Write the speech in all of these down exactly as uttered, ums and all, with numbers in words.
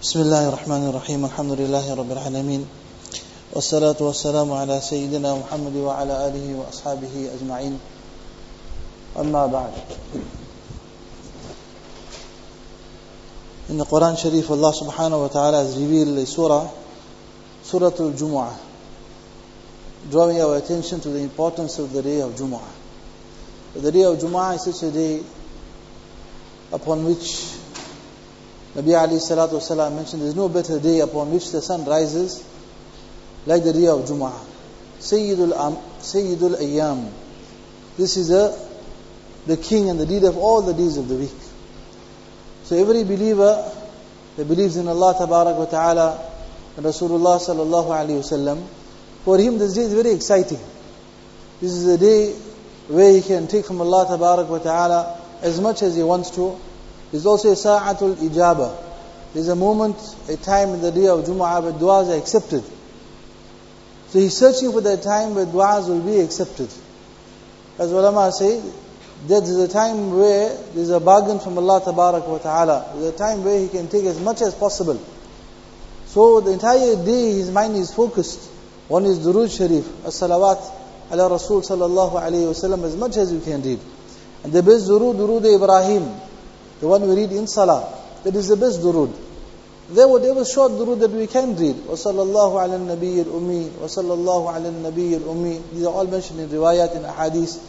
بسم الله الرحمن الرحيم الحمد لله رب العالمين والصلاة والسلام على سيدنا محمد وعلى آله وأصحابه أجمعين أما بعد. In the Quran Sharif, Allah subhanahu wa ta'ala has revealed a surah, Surah Al-Jumu'ah, drawing our attention to the importance of the day of Jumu'ah. The day of Jumu'ah is such a day upon which Nabi alayhi salatu wasalam mentioned there is no better day upon which the sun rises like the day of Jumu'ah. Sayyidul, Am, Sayyidul Ayyam. This is a, the king and the leader of all the days of the week. So every believer that believes in Allah Tabarak wa Ta'ala and Rasulullah Sallallahu Alaihi Wasallam, for him this day is very exciting. This is a day where he can take from Allah Tabarak wa Ta'ala as much as he wants to. There's also a sa'atul ijaba. There's a moment, a time in the day of Jumu'ah where du'as are accepted. So he's searching for that time where du'as will be accepted. As ulama say, that is a time where there's a bargain from Allah Tabarak wa Ta'ala. There's a time where he can take as much as possible. So the entire day his mind is focused. One is Durood Sharif, as-salawat ala Rasul sallallahu alayhi wa sallam, as much as you can read. And the best durood, durood Ibrahim, the one we read in Salah, that is the best durood. There whatever short durood that we can read, wa sallallahu ala nabiy al-ummi, wa sallallahu ala nabiy al-ummi, these are all mentioned in riwayat and ahadith.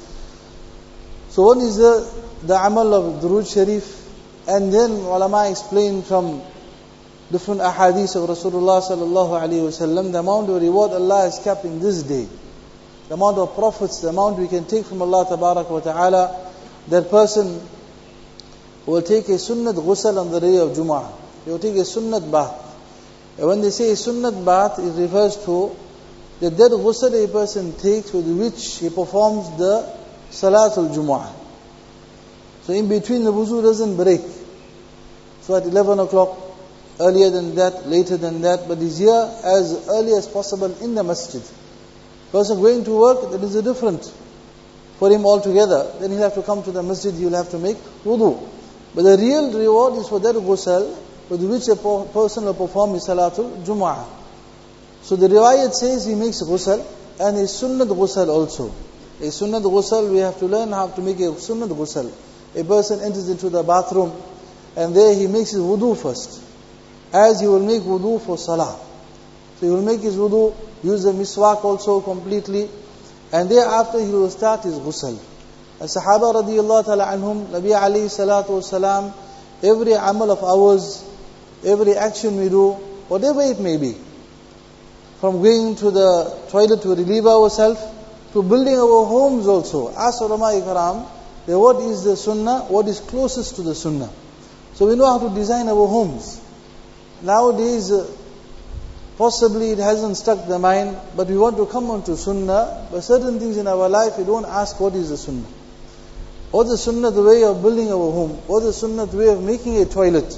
So one is the, the amal of Durood Sharif, and then ulama explain from different ahadith of Rasulullah sallallahu alayhi wa sallam, the amount of reward Allah has kept in this day, the amount of profits, the amount we can take from Allah Tabarak wa Ta'ala. That person will take a sunnat ghusl on the day of Jumu'ah. He will take a sunnat bath. And when they say a sunnat bath, it refers to that that ghusl a person takes with which he performs the Salatul Jumu'ah. So in between the wuzu doesn't break. So at eleven o'clock, earlier than that, later than that, but he's here as early as possible in the masjid. Person going to work, that is a different for him altogether. Then he'll have to come to the masjid, he'll have to make wudu. But the real reward is for that ghusl with which a person will perform his Salatul Jumu'ah. So the riwayat says he makes ghusl and a sunnat ghusl also. A sunnat ghusl, we have to learn how to make a sunnat ghusl. A person enters into the bathroom and there he makes his wudu first, as he will make wudu for salah. So he will make his wudu, use the miswak also completely, and thereafter he will start his ghusl. As Sahaba radiyallahu ta'ala anhum, Nabi alayhi salatu wasalam, every amal of ours, every action we do, whatever it may be, from going to the toilet to relieve ourselves, to building our homes also. Ask ulama ikram, what is the sunnah, what is closest to the sunnah. So we know how to design our homes. Nowadays, uh, possibly it hasn't stuck the mind, but we want to come on to sunnah, but certain things in our life we don't ask what is the sunnah. What's the sunnah, the way of building our home? What's the sunnah, the way of making a toilet?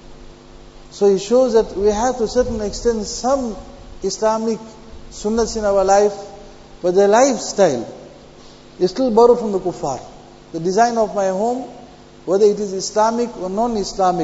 So it shows that we have to a certain extent some Islamic sunnahs in our life, but the lifestyle is still borrowed from the kuffar. The design of my home, whether it is Islamic or non-Islamic.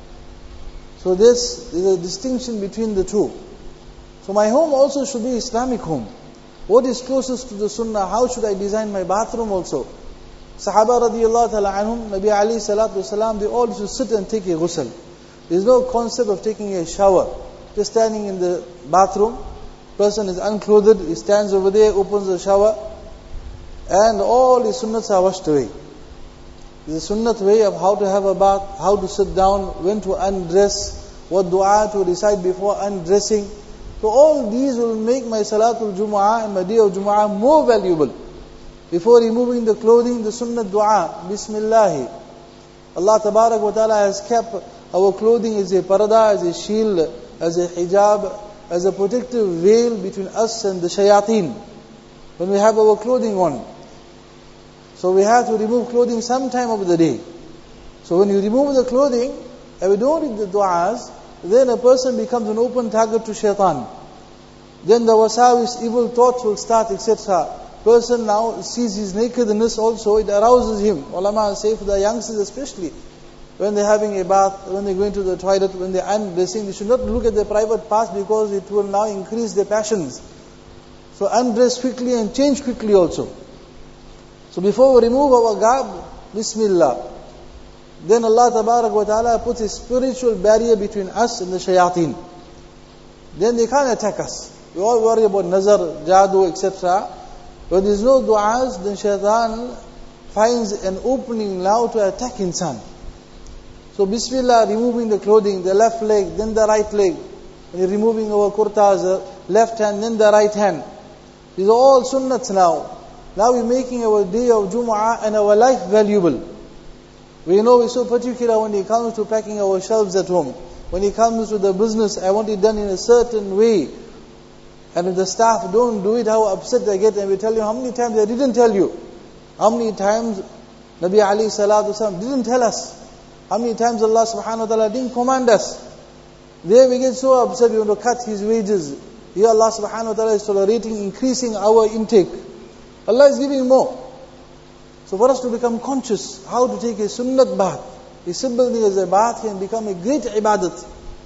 So this is a distinction between the two. So my home also should be Islamic home. What is closest to the sunnah? How should I design my bathroom also? Sahaba radiyallahu ta'ala anhum, Nabi alayhi salatu wasalam, they all used to sit and take a ghusl. There is no concept of taking a shower. Just standing in the bathroom, person is unclothed, he stands over there, opens the shower, and all his sunnats are washed away. There's a sunnat way of how to have a bath, how to sit down, when to undress, what dua to recite before undressing. So all these will make my Salatul Jumu'ah and my day of Jumu'ah more valuable. Before removing the clothing, the sunnat dua, Bismillah. Allah Tabarak wa Ta'ala has kept our clothing as a parada, as a shield, as a hijab, as a protective veil between us and the shayateen. When we have our clothing on. So we have to remove clothing sometime of the day. So when you remove the clothing, and we don't read the du'as, then a person becomes an open target to shaitan. Then the wasawis, evil thoughts will start, et cetera. Person now sees his nakedness also, it arouses him. Ulama say for the youngsters especially, when they're having a bath, when they're going to the toilet, when they're undressing, they should not look at their private parts because it will now increase their passions. So undress quickly and change quickly also. So before we remove our garb, Bismillah. Then Allah Tabarak wa Ta'ala puts a spiritual barrier between us and the shayateen. Then they can't attack us. We all worry about nazar, jadoo, et cetera. When there is no du'as, then shaitan finds an opening now to attack insan. So Bismillah, removing the clothing, the left leg, then the right leg. When you're removing our kurtas, the left hand, then the right hand. These are all sunnats now. Now we're making our day of Jumu'ah and our life valuable. We know we're so particular when it comes to packing our shelves at home. When it comes to the business, I want it done in a certain way. And if the staff don't do it, how upset they get. And we tell you how many times they didn't tell you. How many times Nabi alayhi salatu wasalam didn't tell us. How many times Allah subhanahu wa ta'ala didn't command us. There we get so upset, we want to cut his wages. Here Allah subhanahu wa ta'ala is tolerating, increasing our intake. Allah is giving more. So for us to become conscious how to take a sunnat bath. A simple thing as a bath can become a great ibadat.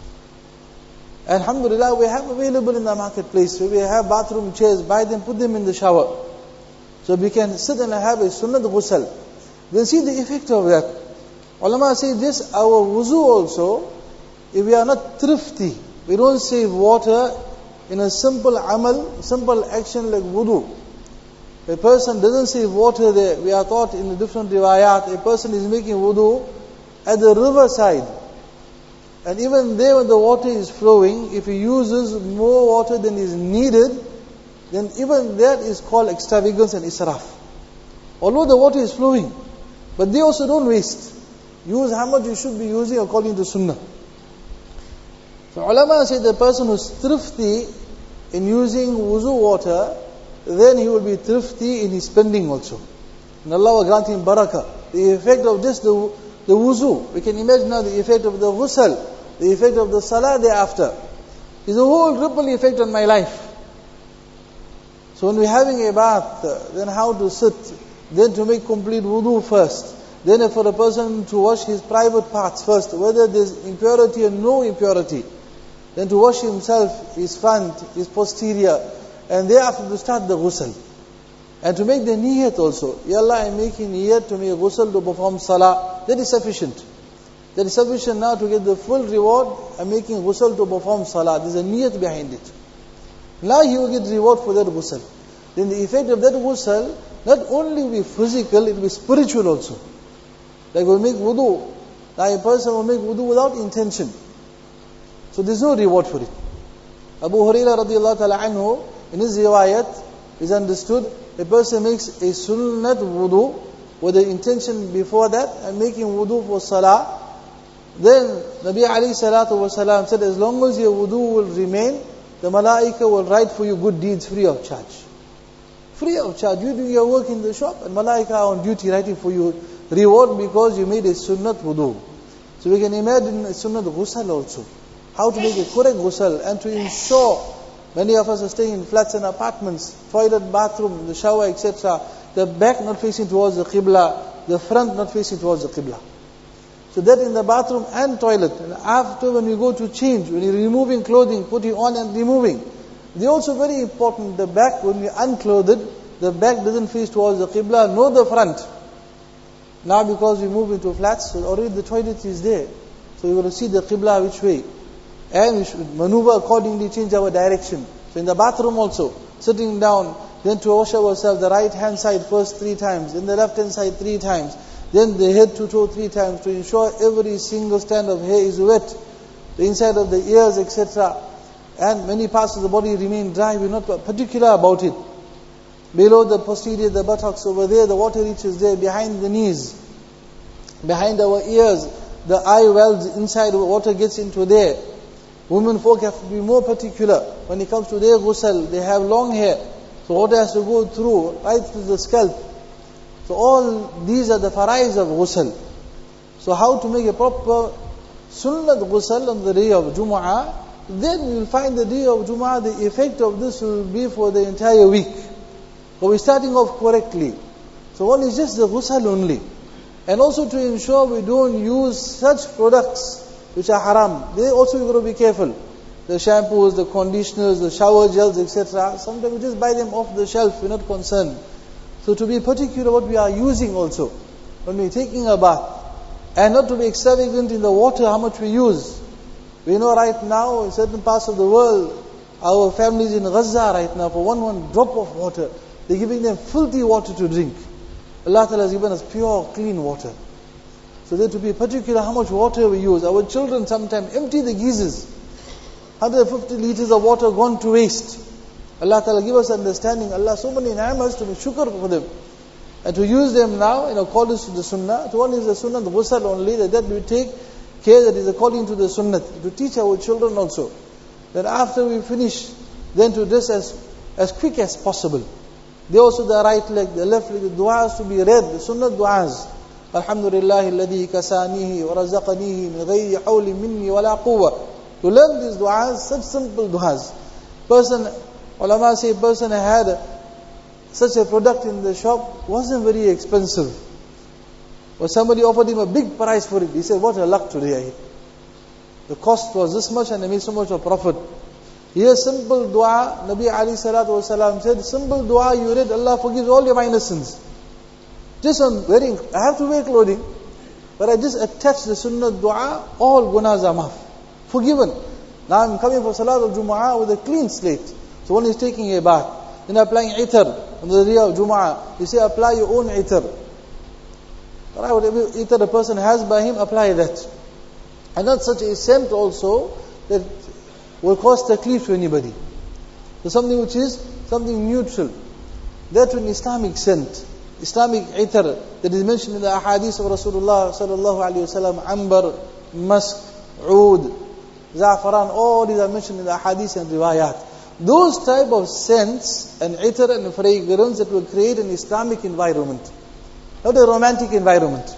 Alhamdulillah, we have available in the marketplace. We have bathroom chairs, buy them, put them in the shower. So we can sit and have a sunnat ghusl. We'll see the effect of that. Ulama say this, our wuzu also, if we are not thrifty, we don't save water in a simple amal, simple action like wudu. A person doesn't save water there. We are taught in the different riwayat, a person is making wudu at the river side. And even there when the water is flowing, if he uses more water than is needed, then even that is called extravagance and israf. Although the water is flowing, but they also don't waste. Use how much you should be using according to sunnah. So ulama say the person who's thrifty in using wuzu water, then he will be thrifty in his spending also. And Allah will grant him barakah. The effect of just the, the wuzu, we can imagine now the effect of the ghusl, the effect of the salah thereafter. Is a whole ripple effect on my life. So when we're having a bath, then how to sit, then to make complete wudu first, then for a person to wash his private parts first, whether there's impurity or no impurity, then to wash himself, his front, his posterior, and thereafter to start the ghusl. And to make the niyat also. Ya Allah, I'm making niyat to make ghusl to perform salah. That is sufficient. That is sufficient now to get the full reward. I'm making ghusl to perform salah. There's a niyat behind it. Now he will get reward for that ghusl. Then the effect of that ghusl, not only will be physical, it will be spiritual also. Like we'll make wudu. Now a person will make wudu without intention. So there's no reward for it. Abu Hurairah radiallahu ta'ala anhu, in his riwayat, is understood, a person makes a sunnat wudu with the intention before that, and making wudu for salah. Then Nabi alayhi salatu wasalam said, as long as your wudu will remain, the malaika will write for you good deeds free of charge. Free of charge. You do your work in the shop, and malaika are on duty writing for you reward because you made a sunnat wudu. So we can imagine a sunnat ghusl also. How to make a correct ghusl, and to ensure, many of us are staying in flats and apartments, toilet, bathroom, the shower, et cetera. The back not facing towards the qibla, the front not facing towards the qibla. So that in the bathroom and toilet. And after when you go to change, when you're removing clothing, putting on and removing. They're also very important. The back, when you're unclothed, the back doesn't face towards the qibla, nor the front. Now because we move into flats, so already the toilet is there. So you will see the qibla which way. And we should maneuver accordingly, change our direction. So in the bathroom also, sitting down, then to wash ourselves, the right hand side first three times, then the left hand side three times, then the head to toe three times, to ensure every single strand of hair is wet, the inside of the ears, et cetera. And many parts of the body remain dry, we're not particular about it. Below the posterior, the buttocks over there, the water reaches there, behind the knees, behind our ears, the eye wells inside, the water gets into there. Women folk have to be more particular when it comes to their ghusl. They have long hair, so water has to go through right to the scalp. So all these are the farais of ghusl. So how to make a proper sunnat ghusl on the day of Jumu'ah? Then you will find the day of Jumu'ah, the effect of this will be for the entire week. But we're starting off correctly. So one is just the ghusl only. And also to ensure we don't use such products which are haram. They also you got to be careful. The shampoos, the conditioners, the shower gels, et cetera. Sometimes we just buy them off the shelf, we're not concerned. So to be particular what we are using also, when we're taking a bath, and not to be extravagant in the water, how much we use. We know right now, in certain parts of the world, our families in Gaza right now, for one one drop of water, they're giving them filthy water to drink. Allah Ta'ala has given us pure, clean water. So that to be particular how much water we use. Our children sometimes empty the geysers. one hundred fifty liters of water gone to waste. Allah Ta'ala give us understanding. Allah so many ni'mas to be shukr for them. And to use them now in accordance to the sunnah. To one is the sunnah, the ghusl only, that, that we take care that is according to the sunnah. To teach our children also. That after we finish, then to dress as, as quick as possible. They also the right leg, the left leg, the du'as to be read, the sunnah du'as. Alhamdulillah alladhi kasanihi wa razaqanihi min ghayri hawli minni wa la quwwa. To learn these du'as, such simple du'as. Person, ulama say, person had such a product in the shop, wasn't very expensive. Or somebody offered him a big price for it. He said, what a luck today. The cost was this much and I made so much of profit. Here simple dua, Nabi Ali Salatu Wasalam said, simple dua you read, Allah forgives all your minor sins. Just on wearing, I have to wear clothing, but I just attach the sunnah dua, all gunas are maaf. Forgiven. Now I'm coming for Salat al-Jumu'ah with a clean slate. So one is taking a bath, then applying itar on the day of Jumu'ah. You say apply your own itar. Right, whatever itar the person has by him, apply that. And not such a scent also that will cause taklif to anybody. So something which is something neutral. That an Islamic scent, Islamic itar that is mentioned in the ahadith of Rasulullah sallallahu alaihi wasallam, ambar, musk, oud, za'faran, all these are mentioned in the ahadith and riwayat. Those type of scents and itar and fragrance that will create an Islamic environment, not a romantic environment.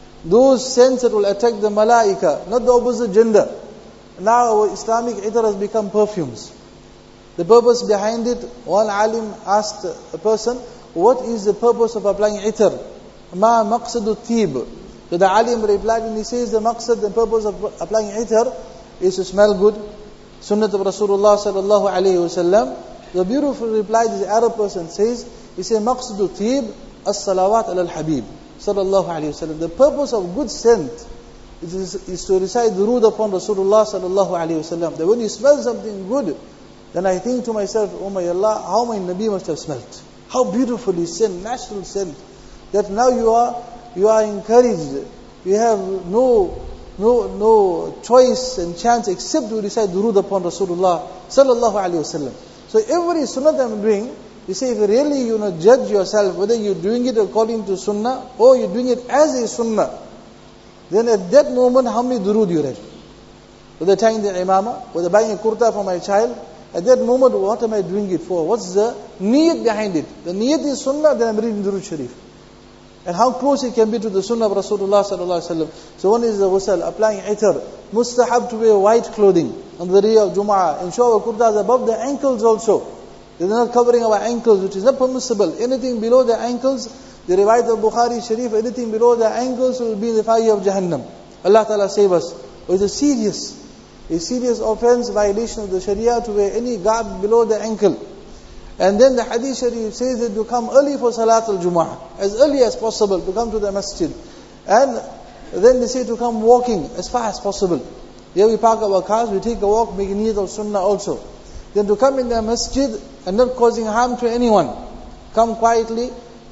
Those scents that will attract the malaika, not the opposite gender. Now our Islamic itar has become perfumes. The purpose behind it, one alim asked a person, what is the purpose of applying itar? Ma maqsadu tib. So the alim replied, and he says the maqsad, the purpose of applying itar is to smell good. Sunnat of Rasulullah sallallahu alayhi wasallam. The beautiful reply, this Arab person says, he says maqsadu tib as-salawat ala al-habib sallallahu alayhi wasallam. The purpose of good scent is, is to recite durood upon Rasulullah sallallahu alayhi wasallam. That when you smell something good, then I think to myself, oh my Allah, how my Nabi must have smelt. How beautifully scent, natural scent. That now you are you are encouraged. You have no no no choice and chance except to recite durood upon Rasulullah sallallahu alayhi wasallam. So every sunnah that I'm doing, you say if really you know judge yourself whether you're doing it according to sunnah or you're doing it as a sunnah, then at that moment how many durood you read? Whether tying the imamah, whether buying a kurta for my child, at that moment what am I doing it for? What's the niyat behind it? The niyat is sunnah, then I'm reading durood sharif. And how close it can be to the sunnah of Rasulullah sallallahu alaihi wasallam. So one is the ghusl, applying itar, mustahab to wear white clothing on the day of Jumu'ah. Ensure our kurtas above the ankles also. They're not covering our ankles, which is not permissible. Anything below the ankles, the riwayat of Bukhari Sharif, anything below the ankles will be in the fire of Jahannam. Allah Ta'ala save us. It's a serious, a serious offense, violation of the Sharia to wear any garb below the ankle. And then the Hadith Sharif says that you come early for Salat al-Jumu'ah, as early as possible to come to the masjid. And then they say to come walking as far as possible. Here we park our cars, we take a walk, make niyat of sunnah also. Then to come in the masjid and not causing harm to anyone. Come quietly.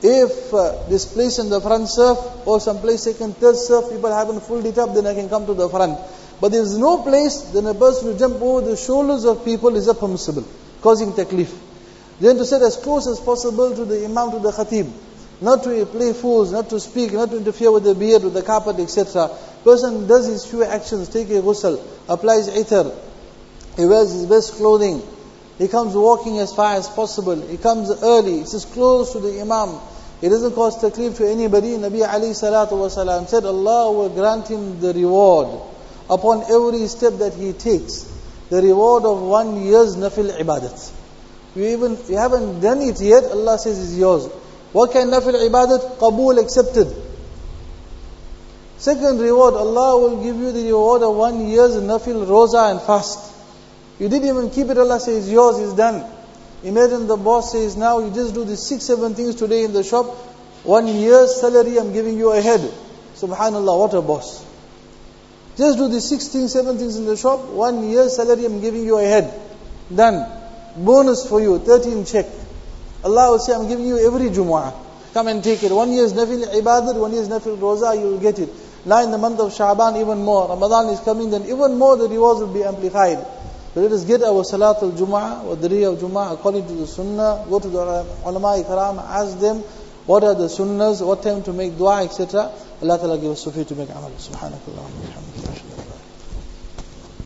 If uh, this place in the front surf or some place second, third surf, people haven't pulled it up, then I can come to the front. But there is no place, then a person to jump over the shoulders of people is not permissible, causing taklif. Then to sit as close as possible to the imam, to the khatib. Not to play fools, not to speak, not to interfere with the beard, with the carpet, et cetera. Person does his few actions, take a ghusl, applies itar, he wears his best clothing, he comes walking as far as possible, he comes early, he sits close to the imam, he doesn't cause taklif to anybody. Nabi alayhi salatu wasalam said, Allah will grant him the reward upon every step that he takes, the reward of one year's nafil ibadat. You even you haven't done it yet, Allah says it's yours. What kind of nafil ibadat? Qabool, accepted. Second reward, Allah will give you the reward of one year's nafil, roza and fast. You didn't even keep it, Allah says, yours is done. Imagine the boss says, now you just do these six, seven things today in the shop, one year's salary I'm giving you ahead. Subhanallah, what a boss. Just do these six things, seven things in the shop, one year's salary I'm giving you ahead. Done. Bonus for you, thirteen check. Allah will say, I'm giving you every Jumu'ah. Come and take it. One year's nafil ibadat, one year's nafil roza, you will get it. Now in the month of Sha'ban, even more. Ramadan is coming, then even more the rewards will be amplified. So let us get our Salatul Jumu'ah, or the day of Jumu'ah, according to the Sunnah. Go to the ulama ikram, ask them what are the Sunnahs, what time to make dua, et cetera. Allah Ta'ala give us sufi to make amal. Subhanakallah wa bihamdika.